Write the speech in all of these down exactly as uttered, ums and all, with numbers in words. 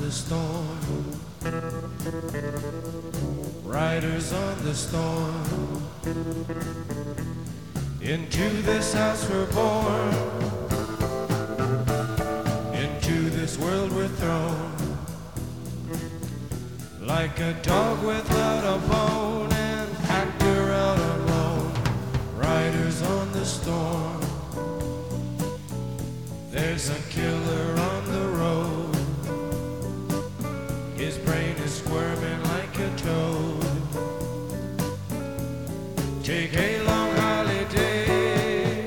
the storm, riders on the storm. Into this house we're born, into this world we're thrown, like a dog without a bone, an actor out alone. Riders on the storm, there's a killer on the road. His brain is squirming like a toad. Take a long holiday,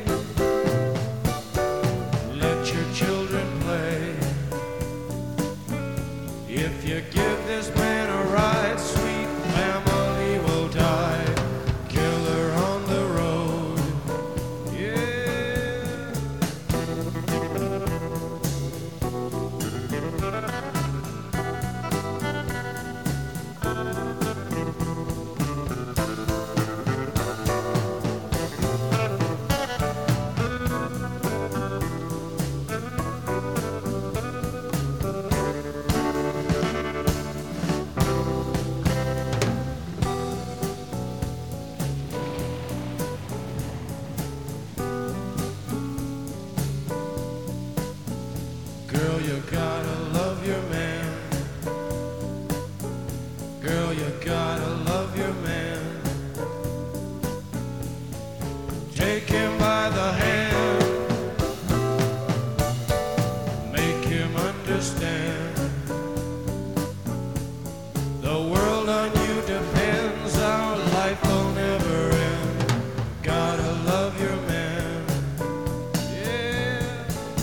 let your children play. If you give this man a ride, sweet family will die. Killer on the road, yeah. Girl, you gotta love your man. Girl, you gotta love your man. Take him by the hand, make him understand. The world on you depends, our life will never end. Gotta love your man, yeah.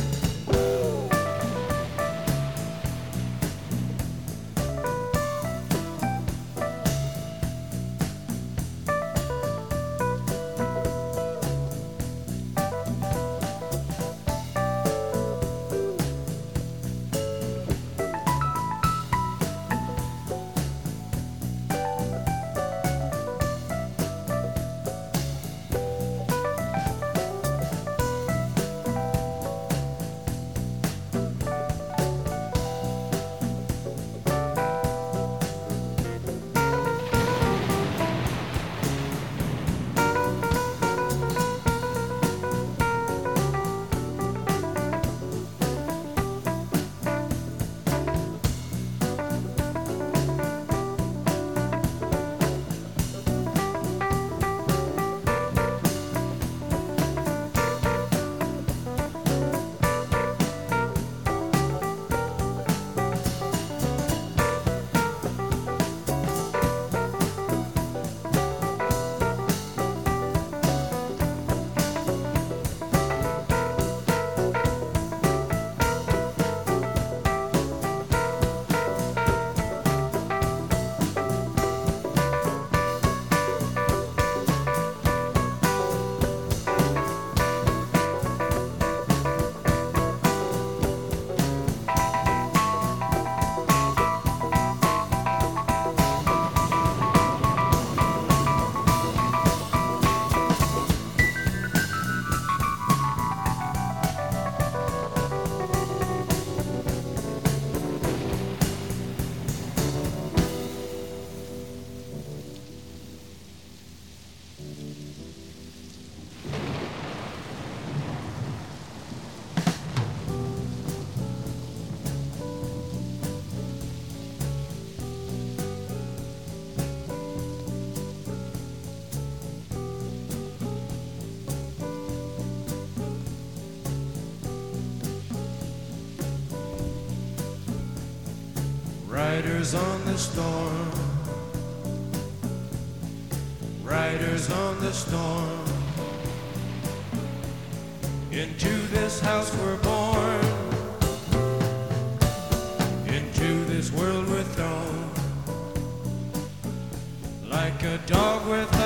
Riders on the storm, riders on the storm. Into this house we're born, into this world we're thrown, like a dog with